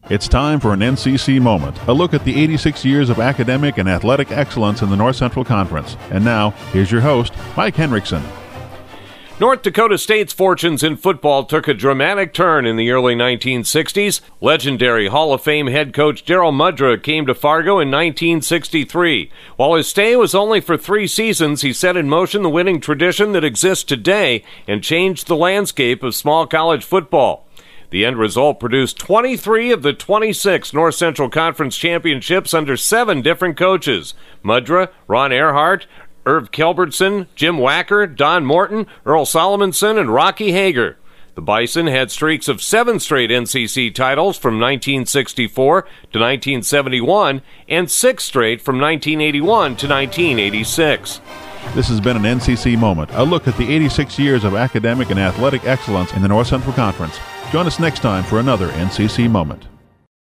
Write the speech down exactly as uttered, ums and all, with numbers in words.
It's time for an N C C moment, a look at the eighty-six years of academic and athletic excellence in the North Central Conference. And now, here's your host, Mike Henriksen. North Dakota State's fortunes in football took a dramatic turn in the early nineteen sixties. Legendary Hall of Fame head coach Darrell Mudra came to Fargo in nineteen sixty-three. While his stay was only for three seasons, he set in motion the winning tradition that exists today and changed the landscape of small college football. The end result produced twenty-three of the twenty-six North Central Conference championships under seven different coaches: Mudra, Ron Earhart, Irv Kelbertson, Jim Wacker, Don Morton, Earl Solomonson, and Rocky Hager. The Bison had streaks of seven straight N C C titles from nineteen sixty-four to nineteen seventy-one and six straight from nineteen eighty-one to nineteen eighty-six. This has been an N C C moment, a look at the eighty-six years of academic and athletic excellence in the North Central Conference. Join us next time for another N C C moment.